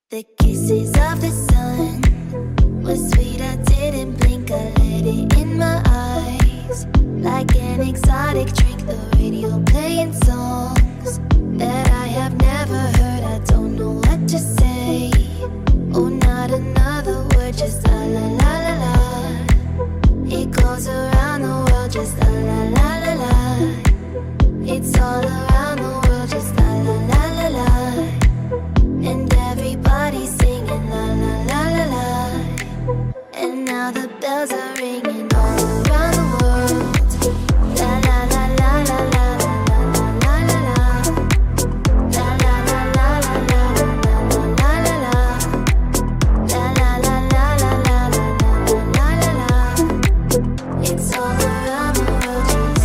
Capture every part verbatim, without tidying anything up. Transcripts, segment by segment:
The kisses of the sun were sweet, I didn't blink, I let it in my eyes. Like an exotic drink, the radio playing songs that I have never heard, I don't know what to say. Oh, not another word, just la la la la la. It goes around the world, just la la la la la. It's all around the world, just la la la la la. And everybody's singing la la la la la. And now the bells are ringing all around the world. La la la la la la la la la la. La la la la la la la la la la. La la la la la la la la la. It's all around the world.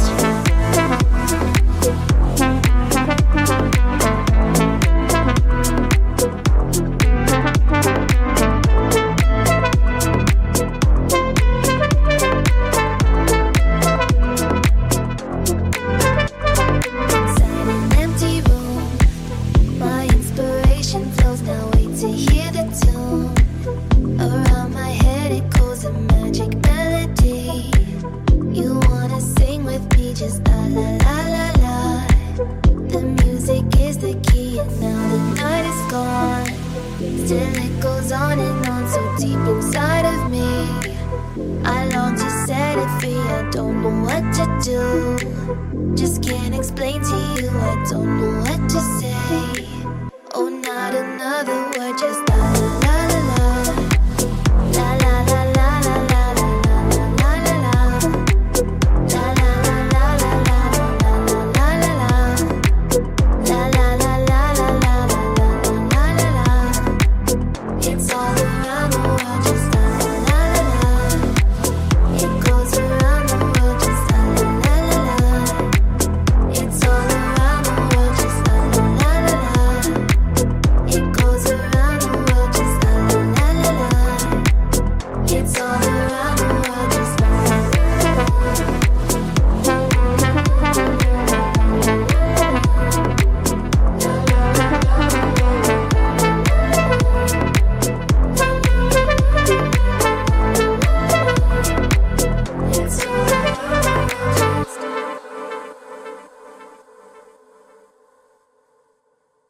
Inside an empty room, my inspiration flows. Now wait to hear the tune. Around my head it goes a magic melody. You wanna sing with me, just la la la la la. The music is the key, and now the night is gone. Still it goes on and on, so deep inside of me. I long to set it free, I don't know what to do. Just can't explain to you, I don't know what to say.